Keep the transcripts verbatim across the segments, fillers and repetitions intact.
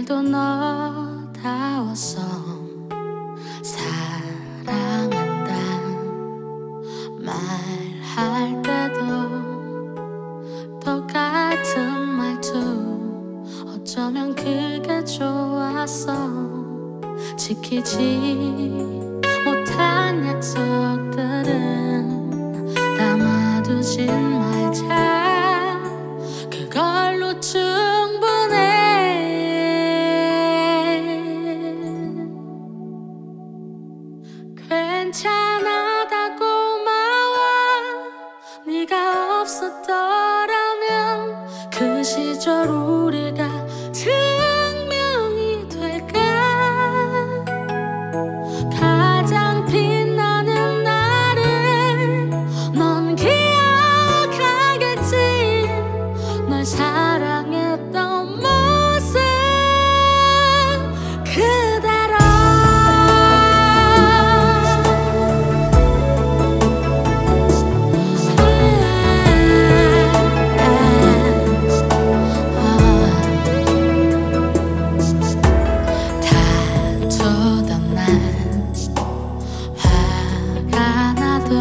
말도 너다웠어. 사랑한다 말할 때도 똑같은 말투. 어쩌면 그게 좋았어. 지키지 못한 약속들은 담아두진 말자. 그걸로 충분해. 괜찮아 다 고마워. 네가 없었더라면 그 시절 우리가 증명이 될까. 가장 빛나는 나를 넌 기억하겠지. 널 사랑했던 모습 그대로. 다투던 날 화가 나도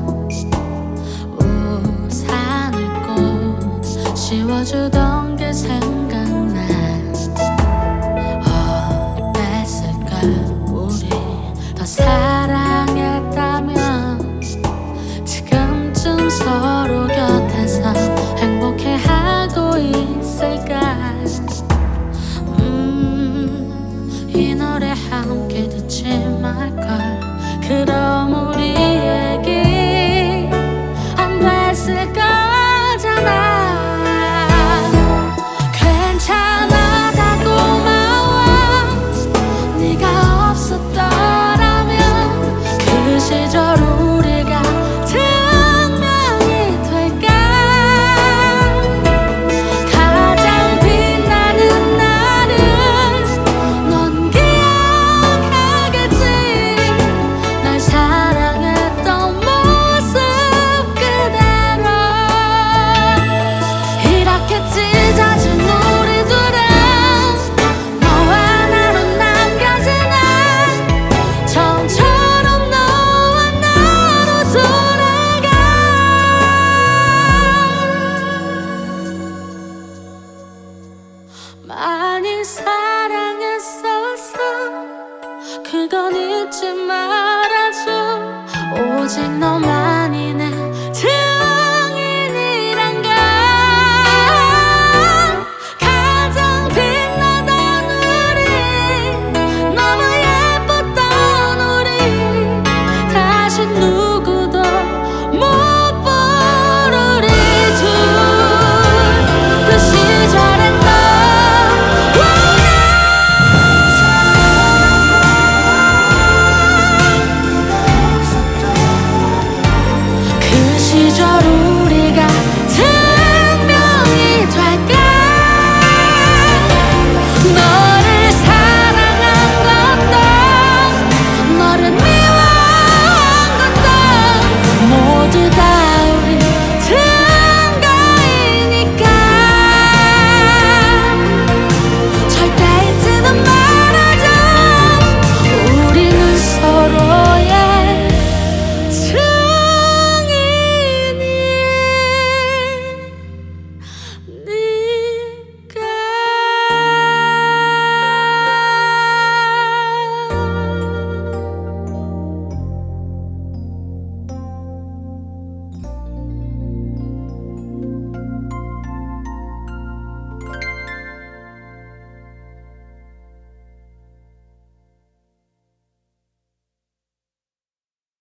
우산을 꼭 씌워주던 게 생각나. 어땠을까 우리 더 사랑했다면 지금쯤 서로 곁에서 행복해하고 있을까. 음, 이 노래 함께 듣지 말걸. 그럼 우리 얘기 안 됐을 거잖아. 괜찮아 다 고마워. 네가 없었더라면 그 시절 우리가 증명이 될까. 가장 빛나는 나를 넌 기억하겠지. 날 사랑했던 모습 그대로. 이렇게 찢어진 우리 둘은 너와 나로 남겨지는 처음처럼 너와 나로 돌아가. 많이 사랑했었어. 그건 잊지 말아줘. 오직 너만이 내 증인이란 걸. 가장 빛나던 우리 너무 예뻤던 우리 다시 누구도 못 부르리 둘. 그 시절의 너와 그 시절